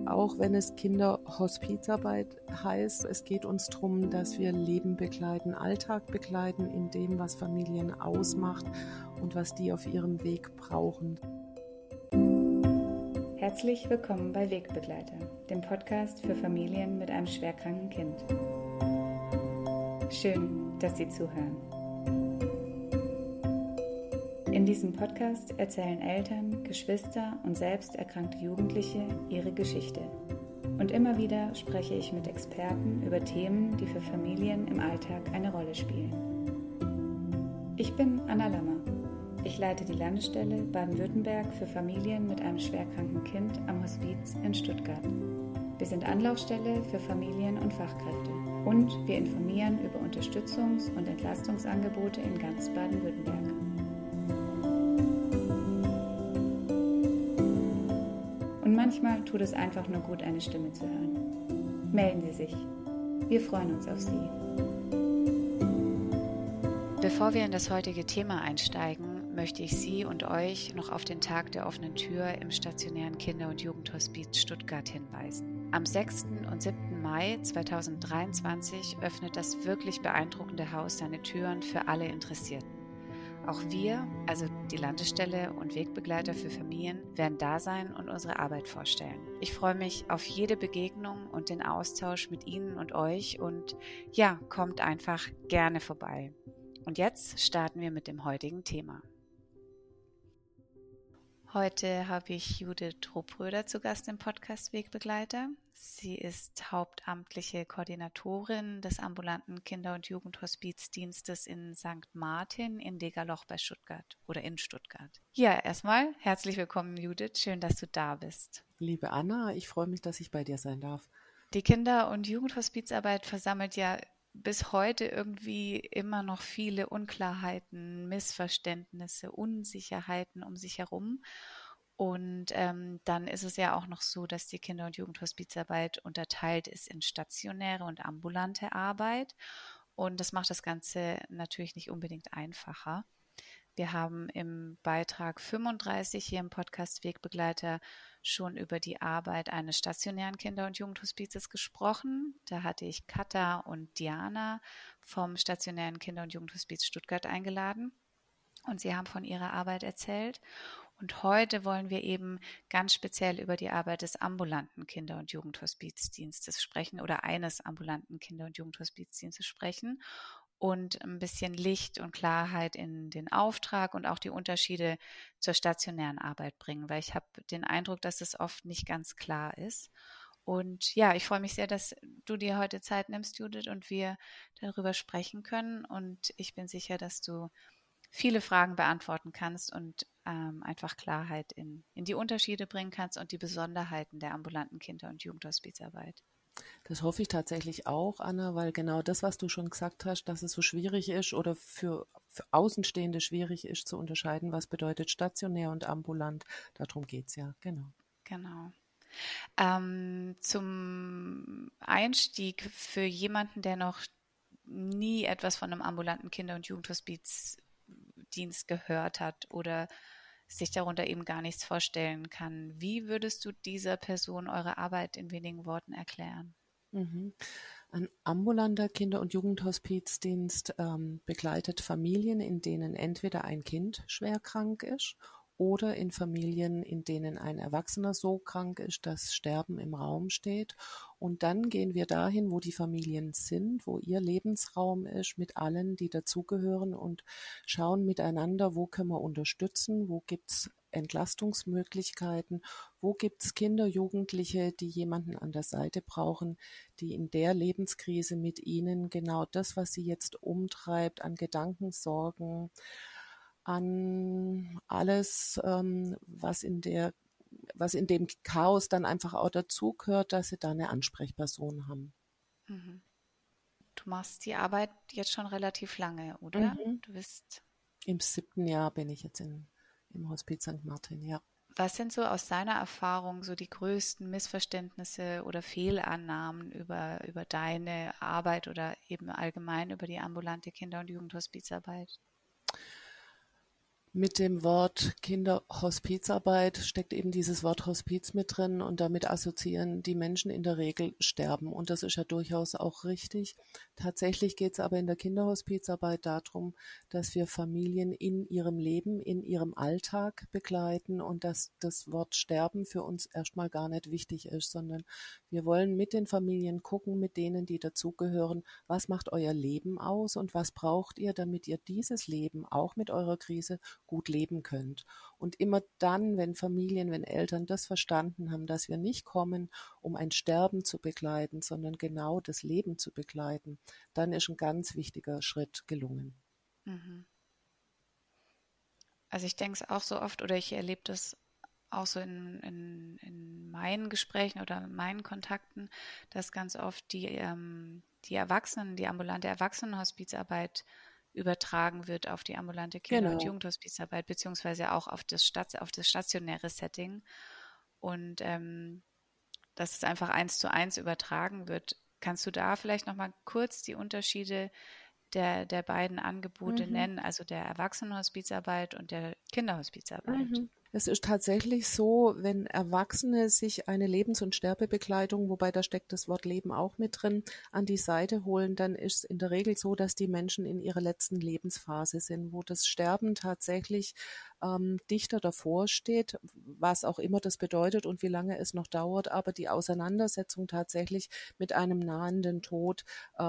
auch wenn es Kinderhospizarbeit heißt, es geht uns darum, dass wir Leben begleiten, Alltag begleiten in dem, was Familien ausmacht und was die auf ihrem Weg brauchen. Herzlich willkommen bei Wegbegleiter, dem Podcast für Familien mit einem schwerkranken Kind. Schön, dass Sie zuhören. In diesem Podcast erzählen Eltern, Geschwister und selbst erkrankte Jugendliche ihre Geschichte. Und immer wieder spreche ich mit Experten über Themen, die für Familien im Alltag eine Rolle spielen. Ich bin Anna Lammer. Ich leite die Landesstelle Baden-Württemberg für Familien mit einem schwerkranken Kind am Hospiz in Stuttgart. Wir sind Anlaufstelle für Familien und Fachkräfte und wir informieren über Unterstützungs- und Entlastungsangebote in ganz Baden-Württemberg. Und manchmal tut es einfach nur gut, eine Stimme zu hören. Melden Sie sich. Wir freuen uns auf Sie. Bevor wir in das heutige Thema einsteigen, möchte ich Sie und euch noch auf den Tag der offenen Tür im stationären Kinder- und Jugendhospiz Stuttgart hinweisen. Am 6. und 7. Mai 2023 öffnet das wirklich beeindruckende Haus seine Türen für alle Interessierten. Auch wir, also die Landesstelle und Wegbegleiter für Familien, werden da sein und unsere Arbeit vorstellen. Ich freue mich auf jede Begegnung und den Austausch mit Ihnen und euch und ja, kommt einfach gerne vorbei. Und jetzt starten wir mit dem heutigen Thema. Heute habe ich Judith Truppröder zu Gast im Podcast Wegbegleiter. Sie ist hauptamtliche Koordinatorin des ambulanten Kinder- und Jugendhospizdienstes in St. Martin in Degerloch bei Stuttgart oder in Stuttgart. Ja, erstmal herzlich willkommen, Judith. Schön, dass du da bist. Liebe Anna, ich freue mich, dass ich bei dir sein darf. Die Kinder- und Jugendhospizarbeit versammelt ja bis heute irgendwie immer noch viele Unklarheiten, Missverständnisse, Unsicherheiten um sich herum. Und dann ist es ja auch noch so, dass die Kinder- und Jugendhospizarbeit unterteilt ist in stationäre und ambulante Arbeit. Und das macht das Ganze natürlich nicht unbedingt einfacher. Wir haben im Beitrag 35 hier im Podcast Wegbegleiter schon über die Arbeit eines stationären Kinder- und Jugendhospizes gesprochen. Da hatte ich Katha und Diana vom stationären Kinder- und Jugendhospiz Stuttgart eingeladen und sie haben von ihrer Arbeit erzählt. Und heute wollen wir eben ganz speziell über die Arbeit des ambulanten Kinder- und Jugendhospizdienstes sprechen oder eines ambulanten Kinder- und Jugendhospizdienstes sprechen und ein bisschen Licht und Klarheit in den Auftrag und auch die Unterschiede zur stationären Arbeit bringen, weil ich habe den Eindruck, dass es oft nicht ganz klar ist. Und ja, ich freue mich sehr, dass du dir heute Zeit nimmst, Judith, und wir darüber sprechen können. Und ich bin sicher, dass du viele Fragen beantworten kannst und einfach Klarheit in die Unterschiede bringen kannst und die Besonderheiten der ambulanten Kinder- und Jugendhospizarbeit. Das hoffe ich tatsächlich auch, Anna, weil genau das, was du schon gesagt hast, dass es so schwierig ist oder für Außenstehende schwierig ist zu unterscheiden, was bedeutet stationär und ambulant. Darum geht es ja, genau. Genau. Zum Einstieg für jemanden, der noch nie etwas von einem ambulanten Kinder- und Jugendhospizdienst gehört hat oder sich darunter eben gar nichts vorstellen kann, wie würdest du dieser Person eure Arbeit in wenigen Worten erklären? Ein ambulanter Kinder- und Jugendhospizdienst begleitet Familien, in denen entweder ein Kind schwer krank ist oder in Familien, in denen ein Erwachsener so krank ist, dass Sterben im Raum steht. Und dann gehen wir dahin, wo die Familien sind, wo ihr Lebensraum ist, mit allen, die dazugehören und schauen miteinander, wo können wir unterstützen, wo gibt's Entlastungsmöglichkeiten, wo gibt's Kinder, Jugendliche, die jemanden an der Seite brauchen, die in der Lebenskrise mit ihnen genau das, was sie jetzt umtreibt, an Gedanken, Sorgen, an alles, was in dem Chaos dann einfach auch dazugehört, dass sie da eine Ansprechperson haben. Mhm. Du machst die Arbeit jetzt schon relativ lange, oder? Du bist Im 7. Jahr bin ich jetzt im Hospiz St. Martin, ja. Was sind so aus deiner Erfahrung so die größten Missverständnisse oder Fehlannahmen über deine Arbeit oder eben allgemein über die ambulante Kinder- und Jugendhospizarbeit? Mit dem Wort Kinderhospizarbeit steckt eben dieses Wort Hospiz mit drin und damit assoziieren die Menschen in der Regel Sterben. Und das ist ja durchaus auch richtig. Tatsächlich geht es aber in der Kinderhospizarbeit darum, dass wir Familien in ihrem Leben, in ihrem Alltag begleiten und dass das Wort Sterben für uns erstmal gar nicht wichtig ist, sondern wir wollen mit den Familien gucken, mit denen, die dazugehören, was macht euer Leben aus und was braucht ihr, damit ihr dieses Leben auch mit eurer Krise gut leben könnt. Und immer dann, wenn Familien, wenn Eltern das verstanden haben, dass wir nicht kommen, um ein Sterben zu begleiten, sondern genau das Leben zu begleiten, dann ist ein ganz wichtiger Schritt gelungen. Mhm. Also ich denke es auch so oft oder ich erlebe das auch so in meinen Gesprächen oder in meinen Kontakten, dass ganz oft die Erwachsenen, die ambulante Erwachsenenhospizarbeit übertragen wird auf die ambulante Kinder- und Genau. Jugendhospizarbeit, beziehungsweise auch auf das stationäre Setting. Und dass es einfach 1:1 übertragen wird. Kannst du da vielleicht nochmal kurz die Unterschiede der beiden Angebote Mhm. nennen, also der Erwachsenenhospizarbeit und der Kinderhospizarbeit? Mhm. Es ist tatsächlich so, wenn Erwachsene sich eine Lebens- und Sterbebegleitung, wobei da steckt das Wort Leben auch mit drin, an die Seite holen, dann ist es in der Regel so, dass die Menschen in ihrer letzten Lebensphase sind, wo das Sterben tatsächlich dichter davor steht, was auch immer das bedeutet und wie lange es noch dauert, aber die Auseinandersetzung tatsächlich mit einem nahenden Tod,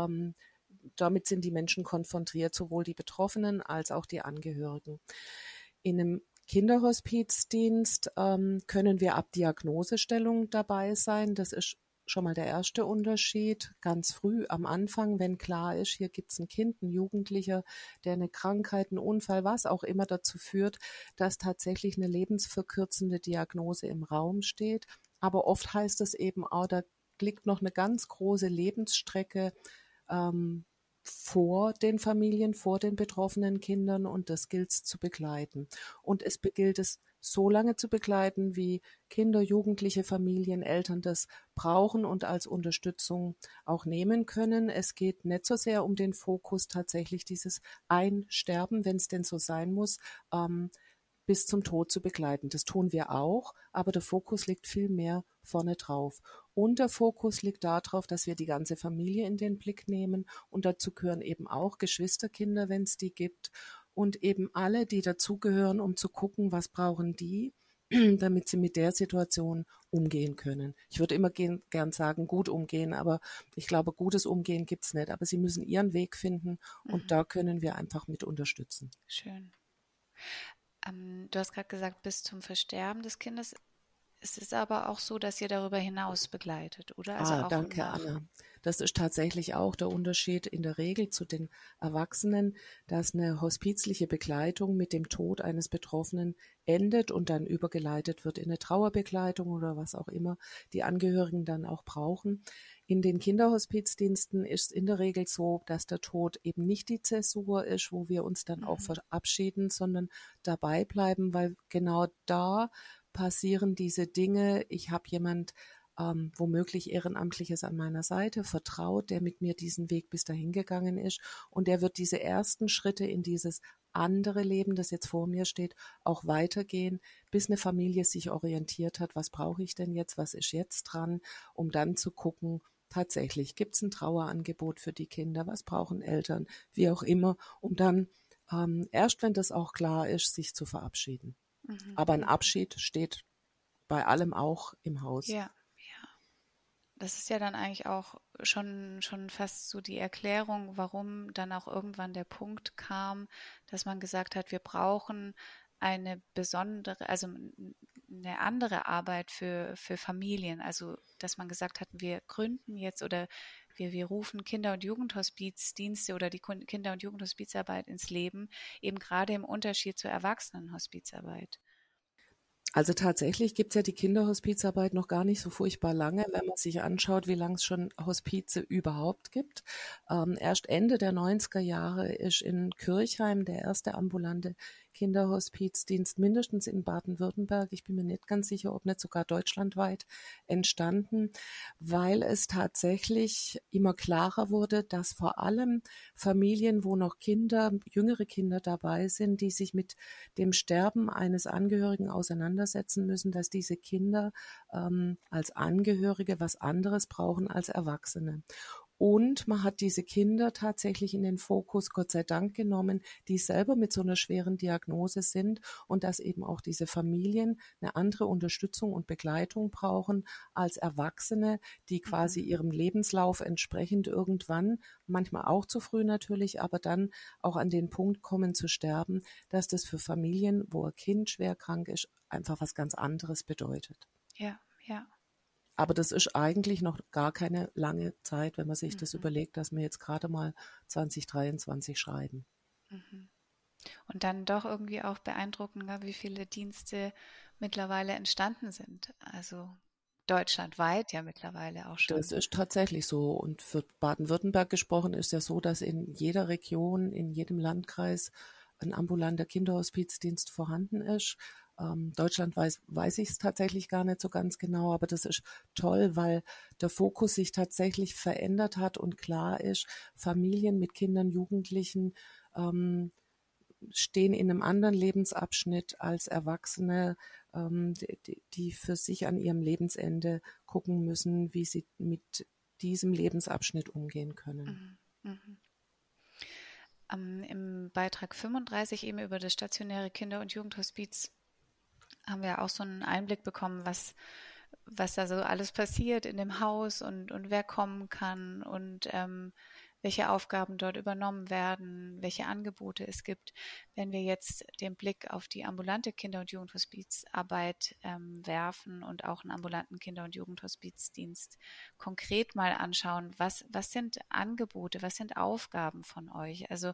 damit sind die Menschen konfrontiert, sowohl die Betroffenen als auch die Angehörigen. In einem Kinderhospizdienst können wir ab Diagnosestellung dabei sein. Das ist schon mal der erste Unterschied. Ganz früh am Anfang, wenn klar ist, hier gibt es ein Kind, ein Jugendlicher, der eine Krankheit, einen Unfall, was auch immer dazu führt, dass tatsächlich eine lebensverkürzende Diagnose im Raum steht. Aber oft heißt es eben auch, da liegt noch eine ganz große Lebensstrecke ähm, vor den Familien, vor den betroffenen Kindern und das gilt es zu begleiten. Und es gilt es so lange zu begleiten, wie Kinder, Jugendliche, Familien, Eltern das brauchen und als Unterstützung auch nehmen können. Es geht nicht so sehr um den Fokus tatsächlich dieses Einsterben, wenn es denn so sein muss, bis zum Tod zu begleiten. Das tun wir auch, aber der Fokus liegt viel mehr vorne drauf. Und der Fokus liegt darauf, dass wir die ganze Familie in den Blick nehmen und dazu gehören eben auch Geschwisterkinder, wenn es die gibt und eben alle, die dazugehören, um zu gucken, was brauchen die, damit sie mit der Situation umgehen können. Ich würde immer gern sagen, gut umgehen, aber ich glaube, gutes Umgehen gibt's nicht. Aber sie müssen ihren Weg finden und Mhm. da können wir einfach mit unterstützen. Schön. Du hast gerade gesagt, bis zum Versterben des Kindes. Es ist aber auch so, dass ihr darüber hinaus begleitet, oder? Also Ah, auch danke, nach. Anna. Das ist tatsächlich auch der Unterschied in der Regel zu den Erwachsenen, dass eine hospizliche Begleitung mit dem Tod eines Betroffenen endet und dann übergeleitet wird in eine Trauerbegleitung oder was auch immer die Angehörigen dann auch brauchen. In den Kinderhospizdiensten ist es in der Regel so, dass der Tod eben nicht die Zäsur ist, wo wir uns dann auch Mhm. verabschieden, sondern dabei bleiben, weil genau da passieren diese Dinge. Ich habe jemand womöglich Ehrenamtliches an meiner Seite, vertraut, der mit mir diesen Weg bis dahin gegangen ist. Und der wird diese ersten Schritte in dieses andere Leben, das jetzt vor mir steht, auch weitergehen, bis eine Familie sich orientiert hat, was brauche ich denn jetzt, was ist jetzt dran, um dann zu gucken, tatsächlich, gibt es ein Trauerangebot für die Kinder, was brauchen Eltern, wie auch immer, um dann erst, wenn das auch klar ist, sich zu verabschieden. Mhm. Aber ein Mhm. Abschied steht bei allem auch im Haus. Ja, ja. Das ist ja dann eigentlich auch schon fast so die Erklärung, warum dann auch irgendwann der Punkt kam, dass man gesagt hat, wir brauchen eine besondere, also eine andere Arbeit für Familien. Also, dass man gesagt hat, wir gründen jetzt oder wir rufen Kinder- und Jugendhospizdienste oder die Kinder- und Jugendhospizarbeit ins Leben, eben gerade im Unterschied zur Erwachsenenhospizarbeit. Also tatsächlich gibt's ja die Kinderhospizarbeit noch gar nicht so furchtbar lange, wenn man sich anschaut, wie lang es schon Hospize überhaupt gibt. Erst Ende der 90er Jahre ist in Kirchheim der erste ambulante Kinderhospizdienst mindestens in Baden-Württemberg, ich bin mir nicht ganz sicher, ob nicht sogar deutschlandweit entstanden, weil es tatsächlich immer klarer wurde, dass vor allem Familien, wo noch Kinder, jüngere Kinder dabei sind, die sich mit dem Sterben eines Angehörigen auseinandersetzen müssen, dass diese Kinder als Angehörige was anderes brauchen als Erwachsene. Und man hat diese Kinder tatsächlich in den Fokus, Gott sei Dank, genommen, die selber mit so einer schweren Diagnose sind und dass eben auch diese Familien eine andere Unterstützung und Begleitung brauchen als Erwachsene, die quasi ihrem Lebenslauf entsprechend irgendwann, manchmal auch zu früh natürlich, aber dann auch an den Punkt kommen zu sterben, dass das für Familien, wo ein Kind schwer krank ist, einfach was ganz anderes bedeutet. Ja, ja. Aber das ist eigentlich noch gar keine lange Zeit, wenn man sich das überlegt, dass wir jetzt gerade mal 2023 schreiben. Und dann doch irgendwie auch beeindruckend, wie viele Dienste mittlerweile entstanden sind. Also deutschlandweit ja mittlerweile auch schon. Das ist tatsächlich so. Und für Baden-Württemberg gesprochen ist ja so, dass in jeder Region, in jedem Landkreis ein ambulanter Kinderhospizdienst vorhanden ist. Deutschlandweit weiß ich es tatsächlich gar nicht so ganz genau, aber das ist toll, weil der Fokus sich tatsächlich verändert hat und klar ist, Familien mit Kindern, Jugendlichen stehen in einem anderen Lebensabschnitt als Erwachsene, die für sich an ihrem Lebensende gucken müssen, wie sie mit diesem Lebensabschnitt umgehen können. Im Beitrag 35 eben über das stationäre Kinder- und Jugendhospiz haben wir auch so einen Einblick bekommen, was da so alles passiert in dem Haus und wer kommen kann und welche Aufgaben dort übernommen werden, welche Angebote es gibt. Wenn wir jetzt den Blick auf die ambulante Kinder- und Jugendhospizarbeit werfen und auch einen ambulanten Kinder- und Jugendhospizdienst konkret mal anschauen, was sind Angebote, was sind Aufgaben von euch? Also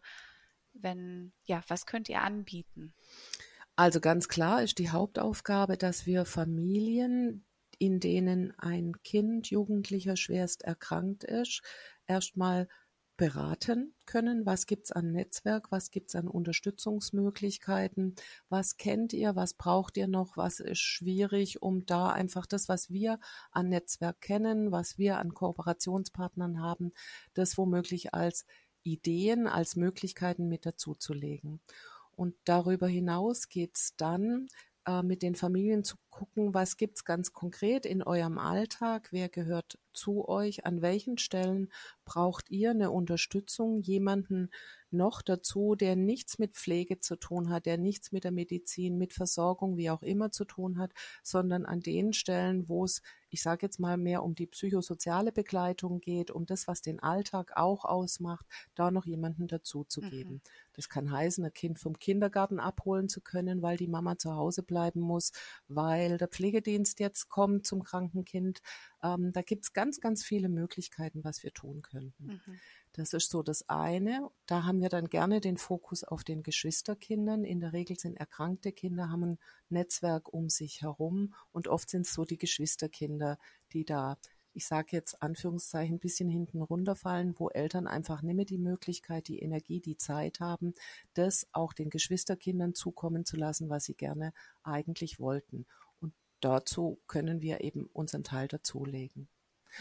was könnt ihr anbieten? Also ganz klar ist die Hauptaufgabe, dass wir Familien, in denen ein Kind, Jugendlicher schwerst erkrankt ist, erstmal beraten können. Was gibt's an Netzwerk? Was gibt's an Unterstützungsmöglichkeiten? Was kennt ihr? Was braucht ihr noch? Was ist schwierig, um da einfach das, was wir an Netzwerk kennen, was wir an Kooperationspartnern haben, das womöglich als Ideen, als Möglichkeiten mit dazuzulegen. Und darüber hinaus geht's dann mit den Familien zu gucken, was gibt's ganz konkret in eurem Alltag, wer gehört zu euch, an welchen Stellen braucht ihr eine Unterstützung, jemanden noch dazu, der nichts mit Pflege zu tun hat, der nichts mit der Medizin, mit Versorgung, wie auch immer zu tun hat, sondern an den Stellen, wo es, ich sage jetzt mal, mehr um die psychosoziale Begleitung geht, um das, was den Alltag auch ausmacht, da noch jemanden dazu zu geben. Das kann heißen, ein Kind vom Kindergarten abholen zu können, weil die Mama zu Hause bleiben muss, weil der Pflegedienst jetzt kommt zum kranken Kind. Da gibt's ganz, ganz viele Möglichkeiten, was wir tun könnten. Das ist so das eine. Da haben wir dann gerne den Fokus auf den Geschwisterkindern. In der Regel sind erkrankte Kinder, haben ein Netzwerk um sich herum und oft sind es so die Geschwisterkinder, die da, ich sage jetzt Anführungszeichen, ein bisschen hinten runterfallen, wo Eltern einfach nicht mehr die Möglichkeit, die Energie, die Zeit haben, das auch den Geschwisterkindern zukommen zu lassen, was sie gerne eigentlich wollten. Und dazu können wir eben unseren Teil dazulegen.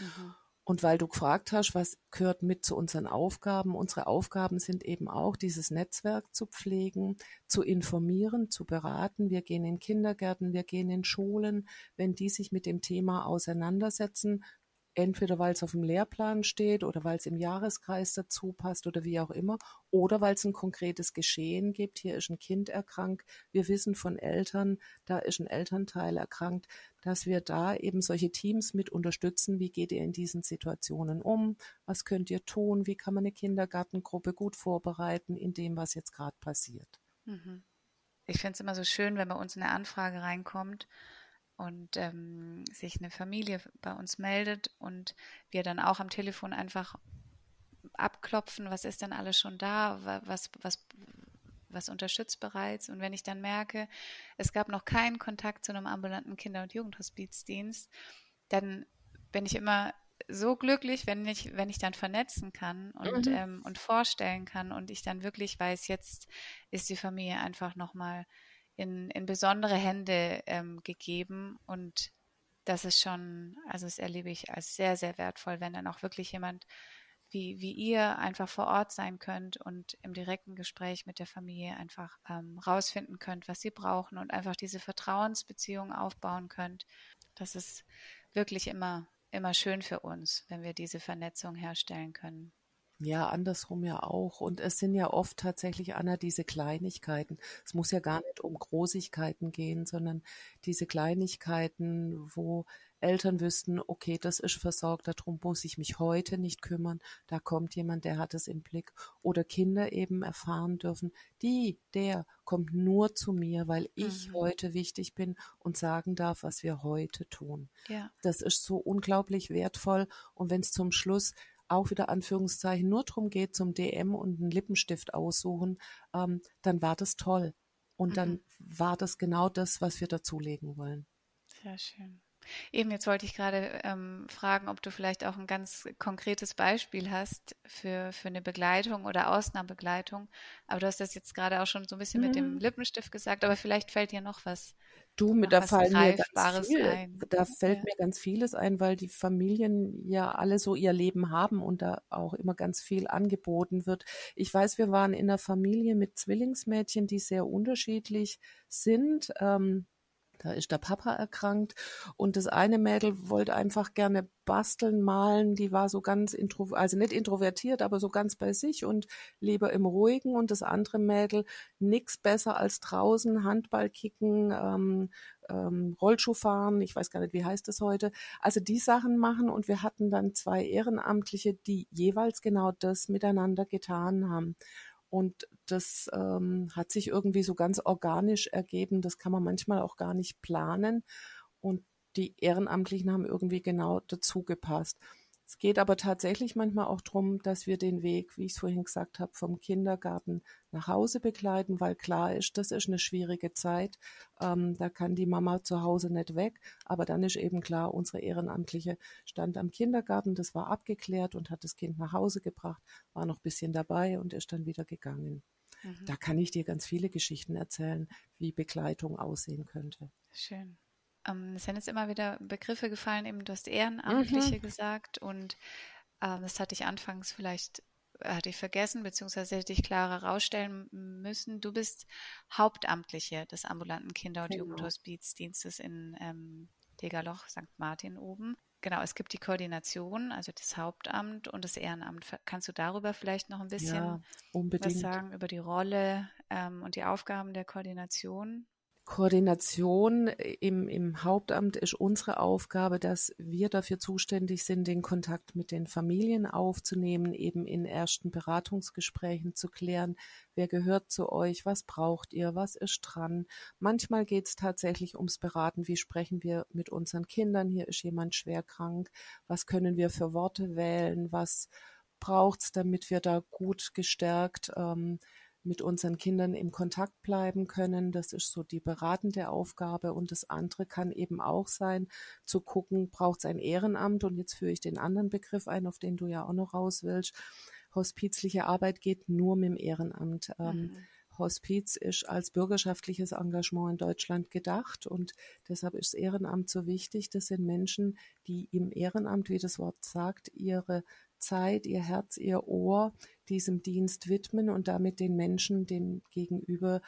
Und weil du gefragt hast, was gehört mit zu unseren Aufgaben? Unsere Aufgaben sind eben auch, dieses Netzwerk zu pflegen, zu informieren, zu beraten. Wir gehen in Kindergärten, wir gehen in Schulen. Wenn die sich mit dem Thema auseinandersetzen, entweder weil es auf dem Lehrplan steht oder weil es im Jahreskreis dazu passt oder wie auch immer, oder weil es ein konkretes Geschehen gibt. Hier ist ein Kind erkrankt. Wir wissen von Eltern, da ist ein Elternteil erkrankt, dass wir da eben solche Teams mit unterstützen. Wie geht ihr in diesen Situationen um? Was könnt ihr tun? Wie kann man eine Kindergartengruppe gut vorbereiten in dem, was jetzt gerade passiert? Ich finde es immer so schön, wenn bei uns eine Anfrage reinkommt und sich eine Familie bei uns meldet und wir dann auch am Telefon einfach abklopfen, was ist denn alles schon da, was unterstützt bereits. Und wenn ich dann merke, es gab noch keinen Kontakt zu einem ambulanten Kinder- und Jugendhospizdienst, dann bin ich immer so glücklich, wenn ich dann vernetzen kann Mhm. und vorstellen kann und ich dann wirklich weiß, jetzt ist die Familie einfach nochmal in besondere Hände gegeben und das ist schon, also das erlebe ich als sehr, sehr wertvoll, wenn dann auch wirklich jemand wie ihr einfach vor Ort sein könnt und im direkten Gespräch mit der Familie einfach rausfinden könnt, was sie brauchen und einfach diese Vertrauensbeziehung aufbauen könnt. Das ist wirklich immer schön für uns, wenn wir diese Vernetzung herstellen können. Ja, andersrum ja auch. Und es sind ja oft tatsächlich, Anna, diese Kleinigkeiten. Es muss ja gar nicht um Großigkeiten gehen, sondern diese Kleinigkeiten, wo Eltern wüssten, okay, das ist versorgt, darum muss ich mich heute nicht kümmern. Da kommt jemand, der hat es im Blick. Oder Kinder eben erfahren dürfen, der kommt nur zu mir, weil ich Mhm. heute wichtig bin und sagen darf, was wir heute tun. Ja, Das ist so unglaublich wertvoll. Und wenn es zum Schluss auch wieder Anführungszeichen nur darum geht, zum DM und einen Lippenstift aussuchen, dann war das toll. Und mhm. dann war das genau das, was wir dazulegen wollen. Sehr schön. Eben, jetzt wollte ich gerade fragen, ob du vielleicht auch ein ganz konkretes Beispiel hast für eine Begleitung oder Ausnahmebegleitung. Aber du hast das jetzt gerade auch schon so ein bisschen mit dem Mhm. Lippenstift gesagt, aber vielleicht fällt dir Du, noch da was fallen mir ganz Greifbares viel, ein. da fällt Ja. mir ganz vieles ein, weil die Familien ja alle so ihr Leben haben und da auch immer ganz viel angeboten wird. Ich weiß, wir waren in einer Familie mit Zwillingsmädchen, die sehr unterschiedlich sind. Da ist der Papa erkrankt und das eine Mädel wollte einfach gerne basteln, malen. Die war so ganz also nicht introvertiert, aber so ganz bei sich und lieber im Ruhigen. Und das andere Mädel nix besser als draußen Handball kicken, Rollschuh fahren. Ich weiß gar nicht, wie heißt das heute. Also die Sachen machen und wir hatten dann zwei Ehrenamtliche, die jeweils genau das miteinander getan haben. Und das hat sich irgendwie so ganz organisch ergeben. Das kann man manchmal auch gar nicht planen. Und die Ehrenamtlichen haben irgendwie genau dazu gepasst. Es geht aber tatsächlich manchmal auch darum, dass wir den Weg, wie ich es vorhin gesagt habe, vom Kindergarten nach Hause begleiten, weil klar ist, das ist eine schwierige Zeit. Da kann die Mama zu Hause nicht weg. Aber dann ist eben klar, unsere Ehrenamtliche stand am Kindergarten, das war abgeklärt und hat das Kind nach Hause gebracht, war noch ein bisschen dabei und ist dann wieder gegangen. Mhm. Da kann ich dir ganz viele Geschichten erzählen, wie Begleitung aussehen könnte. Schön. Es sind jetzt immer wieder Begriffe gefallen, eben du hast Mhm. Ehrenamtliche gesagt und das hatte ich anfangs vielleicht hatte ich vergessen, beziehungsweise hätte ich klarer herausstellen müssen. Du bist Hauptamtliche des ambulanten Kinder- und Genau. Jugendhospizdienstes in Degerloch, St. Martin oben. Genau, es gibt die Koordination, also das Hauptamt und das Ehrenamt. Kannst du darüber vielleicht noch ein bisschen Ja, was unbedingt. sagen, über die Rolle und die Aufgaben der Koordination? Koordination im Hauptamt ist unsere Aufgabe, dass wir dafür zuständig sind, den Kontakt mit den Familien aufzunehmen, eben in ersten Beratungsgesprächen zu klären, wer gehört zu euch, was braucht ihr, was ist dran. Manchmal geht es tatsächlich ums Beraten, wie sprechen wir mit unseren Kindern, hier ist jemand schwer krank, was können wir für Worte wählen, was braucht es, damit wir da gut gestärkt mit unseren Kindern im Kontakt bleiben können. Das ist so die beratende Aufgabe. Und das andere kann eben auch sein, zu gucken, braucht es ein Ehrenamt? Und jetzt führe ich den anderen Begriff ein, auf den du ja auch noch raus willst. Hospizliche Arbeit geht nur mit dem Ehrenamt. Mhm. Hospiz ist als bürgerschaftliches Engagement in Deutschland gedacht und deshalb ist das Ehrenamt so wichtig. Das sind Menschen, die im Ehrenamt, wie das Wort sagt, ihre Zeit, ihr Herz, ihr Ohr diesem Dienst widmen und damit den Menschen, den Gegenüber,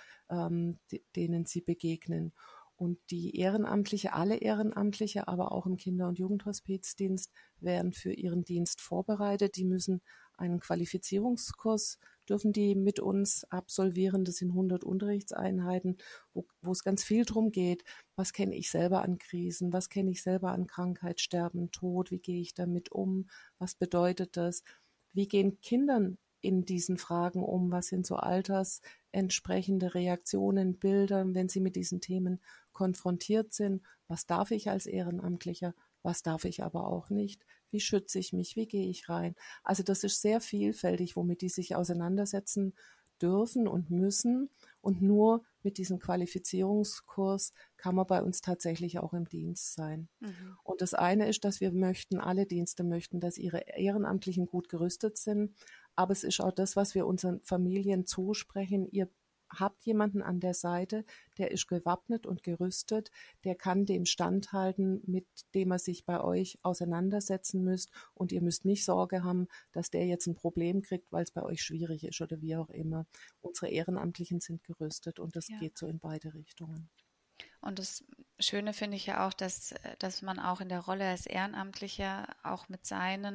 denen sie begegnen. Und die Ehrenamtliche, alle Ehrenamtliche, aber auch im Kinder- und Jugendhospizdienst werden für ihren Dienst vorbereitet. Die müssen einen Qualifizierungskurs dürfen die mit uns absolvieren. Das sind 100 Unterrichtseinheiten, wo es ganz viel drum geht. Was kenne ich selber an Krisen? Was kenne ich selber an Krankheit, Sterben, Tod? Wie gehe ich damit um? Was bedeutet das? Wie gehen Kindern in diesen Fragen um? Was sind so altersentsprechende Reaktionen, Bilder, wenn sie mit diesen Themen konfrontiert sind? Was darf ich als Ehrenamtlicher? Was darf ich aber auch nicht? Wie schütze ich mich? Wie gehe ich rein? Also das ist sehr vielfältig, womit die sich auseinandersetzen dürfen und müssen. Und nur mit diesem Qualifizierungskurs kann man bei uns tatsächlich auch im Dienst sein. Und das eine ist, dass wir möchten, alle Dienste möchten, dass ihre Ehrenamtlichen gut gerüstet sind. Aber es ist auch das, was wir unseren Familien zusprechen. Ihr habt jemanden an der Seite, der ist gewappnet und gerüstet, der kann dem standhalten, mit dem er sich bei euch auseinandersetzen müsst. Und ihr müsst nicht Sorge haben, dass der jetzt ein Problem kriegt, weil es bei euch schwierig ist oder wie auch immer. Unsere Ehrenamtlichen sind gerüstet und das Ja. geht so in beide Richtungen. Und das Schöne finde ich ja auch, dass man auch in der Rolle als Ehrenamtlicher auch mit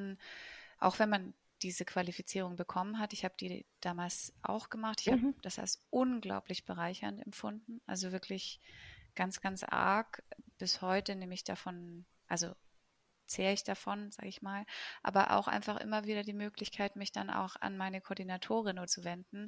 auch wenn man diese Qualifizierung bekommen hat, ich habe die damals auch gemacht, ich habe das als unglaublich bereichernd empfunden, also wirklich ganz, ganz arg. Bis heute nehme ich davon, also zehre ich davon, sage ich mal, aber auch einfach immer wieder die Möglichkeit, mich dann auch an meine Koordinatorin zu wenden,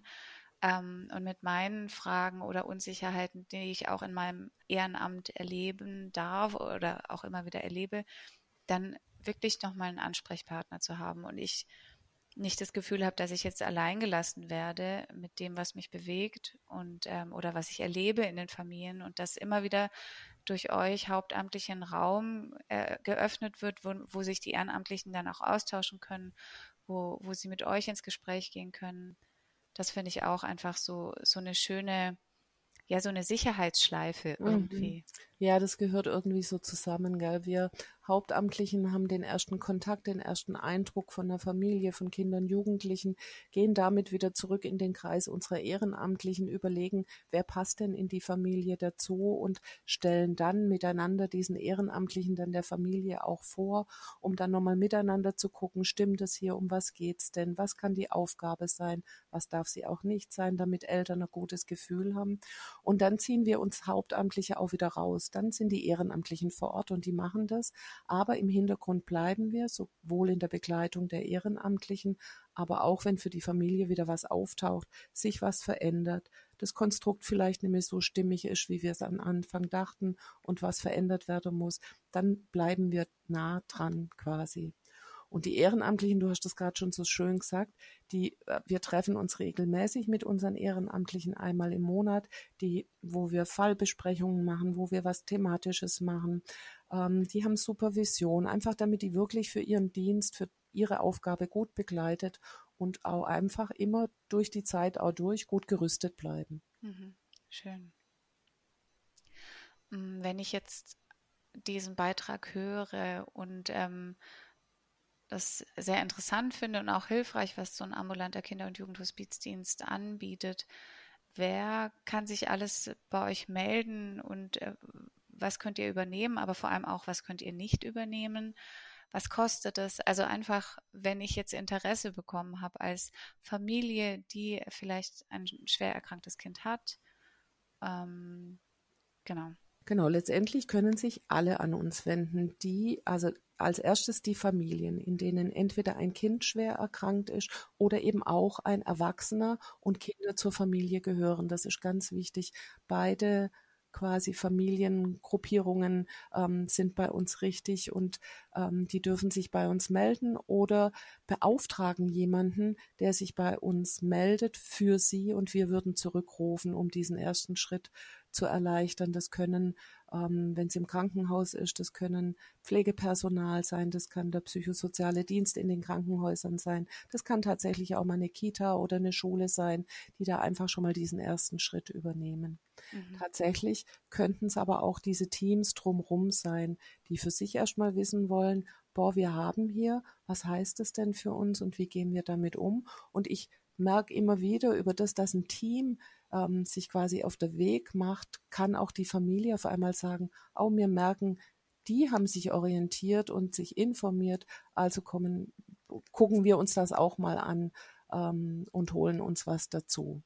und mit meinen Fragen oder Unsicherheiten, die ich auch in meinem Ehrenamt erleben darf oder auch immer wieder erlebe, dann wirklich nochmal einen Ansprechpartner zu haben und ich nicht das Gefühl habe, dass ich jetzt allein gelassen werde mit dem, was mich bewegt und oder was ich erlebe in den Familien und dass immer wieder durch euch hauptamtlich ein Raum geöffnet wird, wo sich die Ehrenamtlichen dann auch austauschen können, wo sie mit euch ins Gespräch gehen können. Das finde ich auch einfach so eine schöne, ja, so eine Sicherheitsschleife irgendwie. Ja, das gehört irgendwie so zusammen, gell? Wir Hauptamtlichen haben den ersten Kontakt, den ersten Eindruck von der Familie, von Kindern, Jugendlichen, gehen damit wieder zurück in den Kreis unserer Ehrenamtlichen, überlegen, wer passt denn in die Familie dazu und stellen dann miteinander diesen Ehrenamtlichen dann der Familie auch vor, um dann nochmal miteinander zu gucken, stimmt es hier, um was geht's denn, was kann die Aufgabe sein, was darf sie auch nicht sein, damit Eltern ein gutes Gefühl haben. Und dann ziehen wir uns Hauptamtliche auch wieder raus. Dann sind die Ehrenamtlichen vor Ort und die machen das. Aber im Hintergrund bleiben wir, sowohl in der Begleitung der Ehrenamtlichen, aber auch wenn für die Familie wieder was auftaucht, sich was verändert, das Konstrukt vielleicht nicht mehr so stimmig ist, wie wir es am Anfang dachten und was verändert werden muss, dann bleiben wir nah dran quasi. Und die Ehrenamtlichen, du hast das gerade schon so schön gesagt, wir treffen uns regelmäßig mit unseren Ehrenamtlichen einmal im Monat, wo wir Fallbesprechungen machen, wo wir was Thematisches machen. Die haben Supervision, einfach damit die wirklich für ihren Dienst, für ihre Aufgabe gut begleitet und auch einfach immer durch die Zeit auch durch gut gerüstet bleiben. Schön. Wenn ich jetzt diesen Beitrag höre und das sehr interessant finde und auch hilfreich, was so ein ambulanter Kinder- und Jugendhospizdienst anbietet. Wer kann sich alles bei euch melden und was könnt ihr übernehmen, aber vor allem auch, was könnt ihr nicht übernehmen? Was kostet es? Also einfach, wenn ich jetzt Interesse bekommen habe als Familie, die vielleicht ein schwer erkranktes Kind hat. Genau. Genau, letztendlich können sich alle an uns wenden, also als erstes die Familien, in denen entweder ein Kind schwer erkrankt ist oder eben auch ein Erwachsener und Kinder zur Familie gehören. Das ist ganz wichtig. Beide quasi Familiengruppierungen sind bei uns richtig und die dürfen sich bei uns melden oder beauftragen jemanden, der sich bei uns meldet für sie und wir würden zurückrufen, um diesen ersten Schritt zu erleichtern. Das können, wenn es im Krankenhaus ist, das können Pflegepersonal sein, das kann der psychosoziale Dienst in den Krankenhäusern sein, das kann tatsächlich auch mal eine Kita oder eine Schule sein, die da einfach schon mal diesen ersten Schritt übernehmen. Tatsächlich könnten es aber auch diese Teams drumherum sein, die für sich erstmal wissen wollen, wir haben hier, was heißt es denn für uns und wie gehen wir damit um? Und ich merke immer wieder über das, dass ein Team sich quasi auf den Weg macht, kann auch die Familie auf einmal sagen, wir merken, die haben sich orientiert und sich informiert, also gucken wir uns das auch mal an und holen uns was dazu.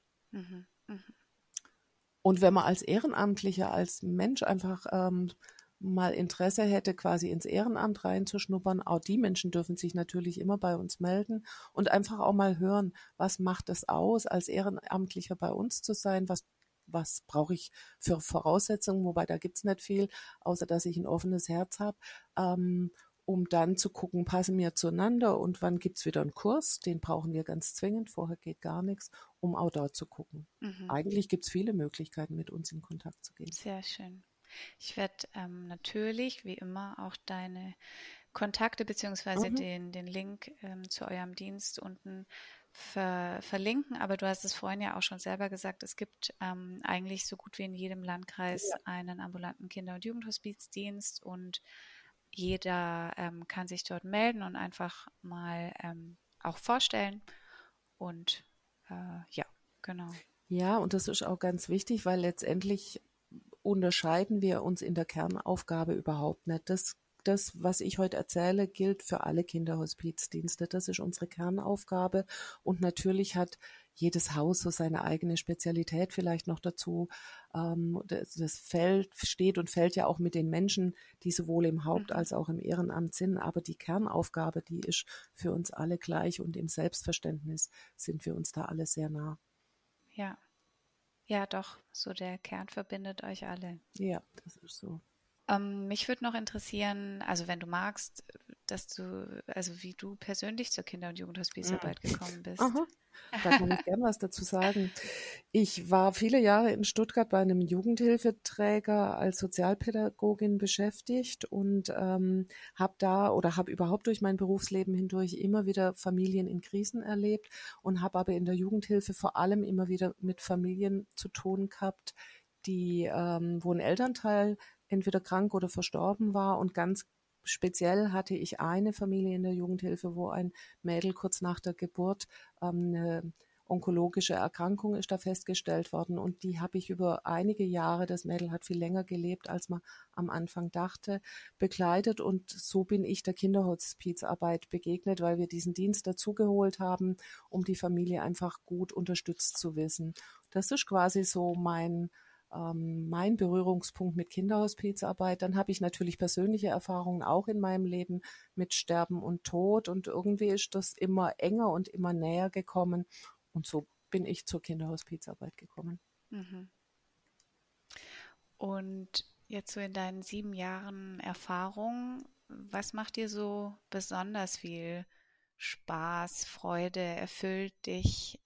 Und wenn man als Ehrenamtlicher, als Mensch einfach mal Interesse hätte, quasi ins Ehrenamt reinzuschnuppern, auch die Menschen dürfen sich natürlich immer bei uns melden und einfach auch mal hören, was macht es aus, als Ehrenamtlicher bei uns zu sein, was brauche ich für Voraussetzungen, wobei da gibt's nicht viel, außer dass ich ein offenes Herz habe. um dann zu gucken, passen wir zueinander und wann gibt's wieder einen Kurs, den brauchen wir ganz zwingend, vorher geht gar nichts, um auch dort zu gucken. Eigentlich gibt's viele Möglichkeiten, mit uns in Kontakt zu gehen. Sehr schön. Ich werde natürlich, wie immer, auch deine Kontakte beziehungsweise den Link zu eurem Dienst unten verlinken. Aber du hast es vorhin ja auch schon selber gesagt, es gibt eigentlich so gut wie in jedem Landkreis einen ambulanten Kinder- und Jugendhospizdienst und jeder kann sich dort melden und einfach mal auch vorstellen. Und ja, genau. Ja, und das ist auch ganz wichtig, weil letztendlich unterscheiden wir uns in der Kernaufgabe überhaupt nicht. Das, was ich heute erzähle, gilt für alle Kinderhospizdienste. Das ist unsere Kernaufgabe. Und natürlich hat jedes Haus so seine eigene Spezialität vielleicht noch dazu. Das steht und fällt ja auch mit den Menschen, die sowohl im Haupt- als auch im Ehrenamt sind. Aber die Kernaufgabe, die ist für uns alle gleich und im Selbstverständnis sind wir uns da alle sehr nah. Ja. Ja, doch, so der Kern verbindet euch alle. Ja, das ist so. Mich würde noch interessieren, also wenn du magst, also wie du persönlich zur Kinder- und Jugendhospizarbeit gekommen bist. Aha, da kann ich gern was dazu sagen. Ich war viele Jahre in Stuttgart bei einem Jugendhilfeträger als Sozialpädagogin beschäftigt und habe überhaupt durch mein Berufsleben hindurch immer wieder Familien in Krisen erlebt und habe aber in der Jugendhilfe vor allem immer wieder mit Familien zu tun gehabt, wo ein Elternteil entweder krank oder verstorben war und ganz speziell hatte ich eine Familie in der Jugendhilfe, wo ein Mädel kurz nach der Geburt eine onkologische Erkrankung ist da festgestellt worden und die habe ich über einige Jahre, das Mädel hat viel länger gelebt, als man am Anfang dachte, begleitet und so bin ich der Kinderhospizarbeit begegnet, weil wir diesen Dienst dazugeholt haben, um die Familie einfach gut unterstützt zu wissen. Das ist quasi so mein Berührungspunkt mit Kinderhospizarbeit. Dann habe ich natürlich persönliche Erfahrungen auch in meinem Leben mit Sterben und Tod und irgendwie ist das immer enger und immer näher gekommen und so bin ich zur Kinderhospizarbeit gekommen. Und jetzt so in deinen 7 Jahren Erfahrung, was macht dir so besonders viel Spaß, Freude, erfüllt dich?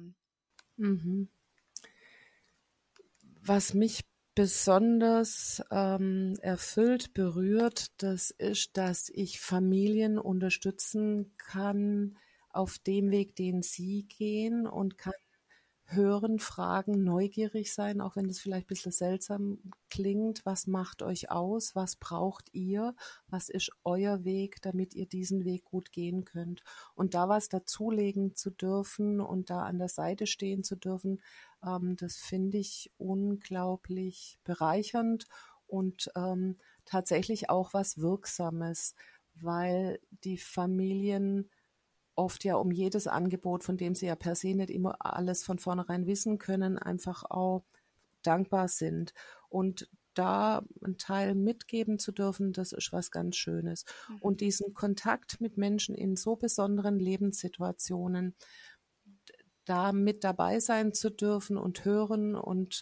Was mich besonders erfüllt, berührt, das ist, dass ich Familien unterstützen kann auf dem Weg, den sie gehen und kann hören, fragen, neugierig sein, auch wenn das vielleicht ein bisschen seltsam klingt. Was macht euch aus? Was braucht ihr? Was ist euer Weg, damit ihr diesen Weg gut gehen könnt? Und da was dazulegen zu dürfen und da an der Seite stehen zu dürfen, das finde ich unglaublich bereichernd und tatsächlich auch was Wirksames, weil die Familien oft ja um jedes Angebot, von dem sie ja per se nicht immer alles von vornherein wissen können, einfach auch dankbar sind. Und da einen Teil mitgeben zu dürfen, das ist was ganz Schönes. Und diesen Kontakt mit Menschen in so besonderen Lebenssituationen, da mit dabei sein zu dürfen und hören und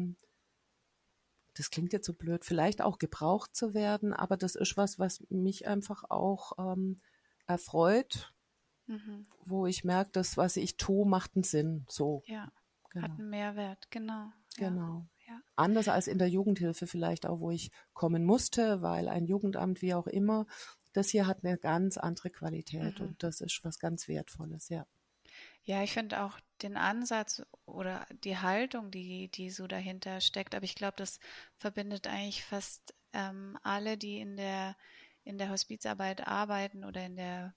das klingt jetzt so blöd, vielleicht auch gebraucht zu werden, aber das ist was mich einfach auch erfreut, wo ich merke, das, was ich tue, macht einen Sinn. So, Ja, genau. hat einen Mehrwert, genau. Genau. Ja. Anders als in der Jugendhilfe vielleicht auch, wo ich kommen musste, weil ein Jugendamt, wie auch immer, das hier hat eine ganz andere Qualität und das ist was ganz Wertvolles, ja. Ja, ich finde auch den Ansatz oder die Haltung, die so dahinter steckt, aber ich glaube, das verbindet eigentlich fast alle, die in der Hospizarbeit arbeiten oder in der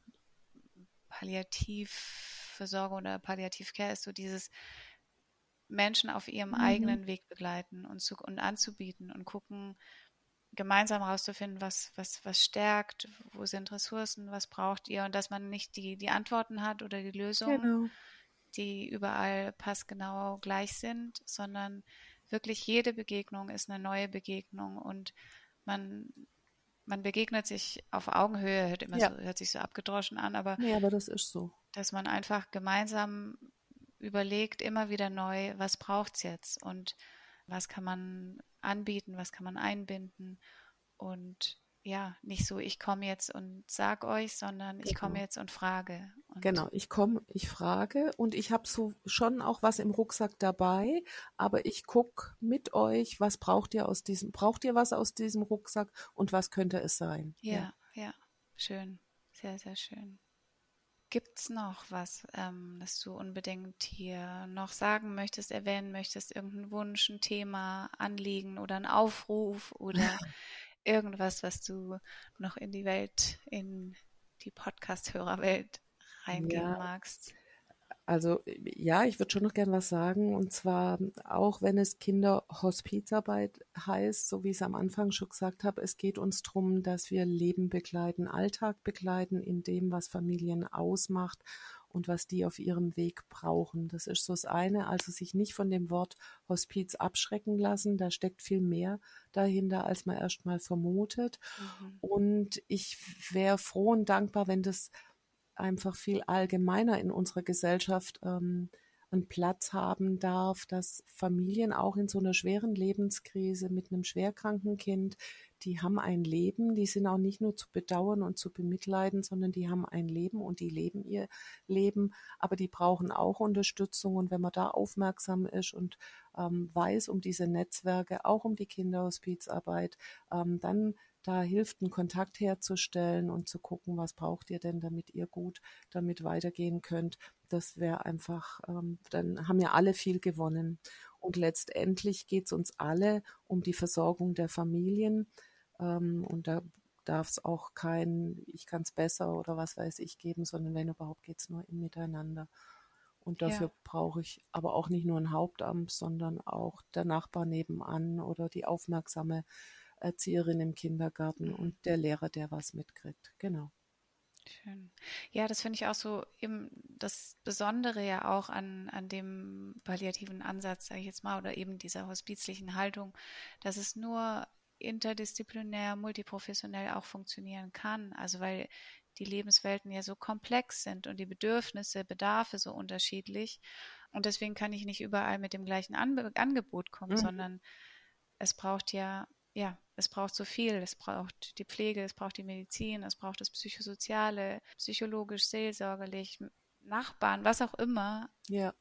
Palliativversorgung oder Palliativcare, ist so dieses Menschen auf ihrem eigenen Weg begleiten und anzubieten und gucken, gemeinsam herauszufinden, was stärkt, wo sind Ressourcen, was braucht ihr und dass man nicht die Antworten hat oder die Lösungen, Genau. die überall passgenau gleich sind, sondern wirklich jede Begegnung ist eine neue Begegnung und man, man begegnet sich auf Augenhöhe, Ja. hört sich so abgedroschen an, aber Nee, aber das ist so. dass man einfach gemeinsam überlegt, immer wieder neu, was braucht es jetzt und was kann man anbieten, was kann man einbinden und ja, nicht so, ich komme jetzt und sag euch, sondern ich komme Genau. jetzt und frage. Und Genau, ich frage und ich habe so schon auch was im Rucksack dabei, aber ich gucke mit euch, was braucht ihr was aus diesem Rucksack und was könnte es sein? Ja. ja, ja, schön, sehr, sehr schön. Gibt's noch was, das du unbedingt hier noch sagen möchtest, erwähnen möchtest? Irgendein Wunsch, ein Thema, Anliegen oder ein Aufruf oder irgendwas, was du noch in die Welt, in die Podcast-Hörerwelt reingeben Ja, magst? also ja, ich würde schon noch gern was sagen. Und zwar, auch wenn es Kinderhospizarbeit heißt, so wie ich es am Anfang schon gesagt habe, es geht uns darum, dass wir Leben begleiten, Alltag begleiten in dem, was Familien ausmacht und was die auf ihrem Weg brauchen. Das ist so das eine, also sich nicht von dem Wort Hospiz abschrecken lassen. Da steckt viel mehr dahinter, als man erstmal vermutet. Mhm. Und ich wäre froh und dankbar, wenn das einfach viel allgemeiner in unserer Gesellschaft einen Platz haben darf, dass Familien auch in so einer schweren Lebenskrise mit einem schwerkranken Kind, die haben ein Leben, die sind auch nicht nur zu bedauern und zu bemitleiden, sondern die haben ein Leben und die leben ihr Leben, aber die brauchen auch Unterstützung und wenn man da aufmerksam ist und weiß um diese Netzwerke, auch um die Kinderhospizarbeit, dann da hilft, einen Kontakt herzustellen und zu gucken, was braucht ihr denn, damit ihr gut damit weitergehen könnt. Das wäre einfach, dann haben ja alle viel gewonnen. Und letztendlich geht es uns alle um die Versorgung der Familien. Und da darf es auch kein, ich kann es besser oder was weiß ich geben, sondern wenn überhaupt geht es nur im Miteinander. Und dafür Ja, brauche ich aber auch nicht nur ein Hauptamt, sondern auch der Nachbar nebenan oder die aufmerksame Erzieherin im Kindergarten mhm. und der Lehrer, der was mitkriegt. Genau. Schön. Ja, das finde ich auch so eben das Besondere ja auch an dem palliativen Ansatz, sage ich jetzt mal, oder eben dieser hospizlichen Haltung, dass es nur interdisziplinär, multiprofessionell auch funktionieren kann. Also weil die Lebenswelten ja so komplex sind und die Bedürfnisse, Bedarfe so unterschiedlich. Und deswegen kann ich nicht überall mit dem gleichen Angebot kommen, Mhm. sondern es braucht ja, es braucht so viel. Es braucht die Pflege, es braucht die Medizin, es braucht das Psychosoziale, psychologisch, seelsorgerlich, Nachbarn, was auch immer. Ja,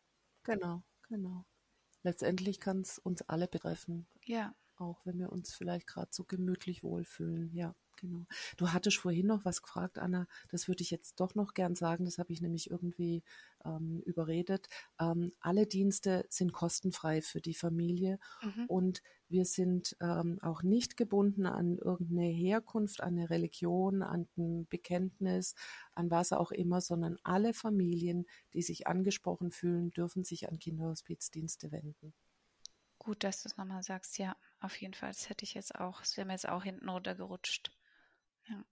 genau, genau. Letztendlich kann es uns alle betreffen, Ja, auch wenn wir uns vielleicht gerade so gemütlich wohlfühlen. Ja, genau. Du hattest vorhin noch was gefragt, Anna. Das würde ich jetzt doch noch gern sagen. Das habe ich nämlich irgendwie überredet. Alle Dienste sind kostenfrei für die Familie mhm. und wir sind auch nicht gebunden an irgendeine Herkunft, an eine Religion, an ein Bekenntnis, an was auch immer, sondern alle Familien, die sich angesprochen fühlen, dürfen sich an Kinderhospizdienste wenden. Gut, dass du es nochmal sagst. Ja, auf jeden Fall. Das hätte ich jetzt auch, das wäre mir jetzt auch hinten runtergerutscht. Ja.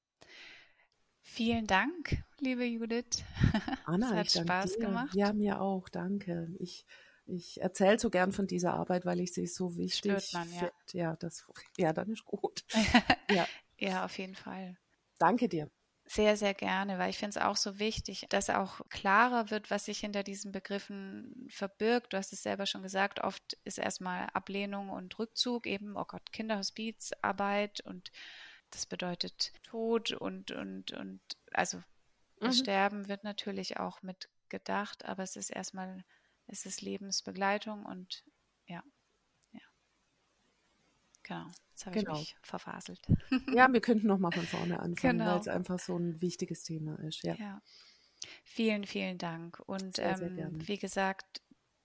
Vielen Dank, liebe Judith. Es Anna, hat ich danke Spaß dir. Ja, gemacht. mir auch, danke. Ich erzähle so gern von dieser Arbeit, weil ich sie so Spürt wichtig man, ja. finde. Ja, ja, dann ist gut. Ja, Ja, auf jeden Fall. danke dir. Sehr, sehr gerne, weil ich finde es auch so wichtig, dass auch klarer wird, was sich hinter diesen Begriffen verbirgt. Du hast es selber schon gesagt, oft ist erstmal Ablehnung und Rückzug, eben, oh Gott, Kinderhospizarbeit und das bedeutet Tod und also das Mhm. Sterben wird natürlich auch mit gedacht, aber es ist erstmal, es ist Lebensbegleitung und ja, ja, genau. Jetzt habe ich Genau. mich verfaselt. Ja, wir könnten noch mal von vorne anfangen, weil es Genau, einfach so ein wichtiges Thema ist. Ja, ja. Vielen, vielen Dank. Und sehr, sehr gerne. wie gesagt,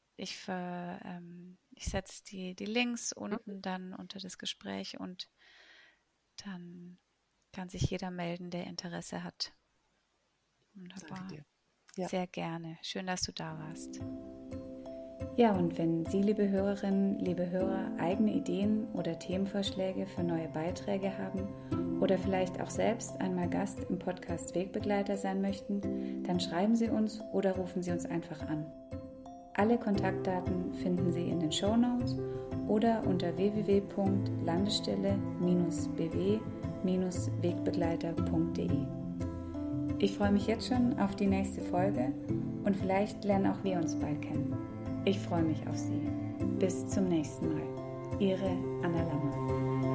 ich setze die Links Mhm. unten dann unter das Gespräch und dann kann sich jeder melden, der Interesse hat. Danke Wunderbar. dir. Ja. Sehr gerne. Schön, dass du da warst. Ja, und wenn Sie, liebe Hörerinnen, liebe Hörer, eigene Ideen oder Themenvorschläge für neue Beiträge haben oder vielleicht auch selbst einmal Gast im Podcast Wegbegleiter sein möchten, dann schreiben Sie uns oder rufen Sie uns einfach an. Alle Kontaktdaten finden Sie in den Shownotes oder unter www.landesstelle-bw-wegbegleiter.de. Ich freue mich jetzt schon auf die nächste Folge und vielleicht lernen auch wir uns bald kennen. Ich freue mich auf Sie. Bis zum nächsten Mal. Ihre Anna Lammer.